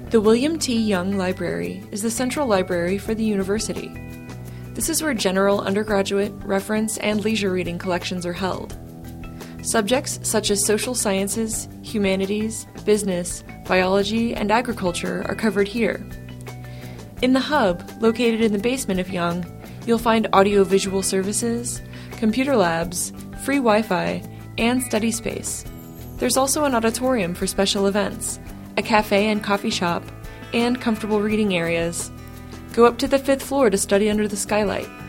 The William T. Young Library is the central library for the university. This is where general undergraduate, reference, and leisure reading collections are held. Subjects such as social sciences, humanities, business, biology, and agriculture are covered here. In the hub, located in the basement of Young, you'll find audiovisual services, computer labs, free Wi-Fi, and study space. There's also an auditorium for special events, a cafe and coffee shop, and comfortable reading areas. Go up to the 5th floor to study under the skylight.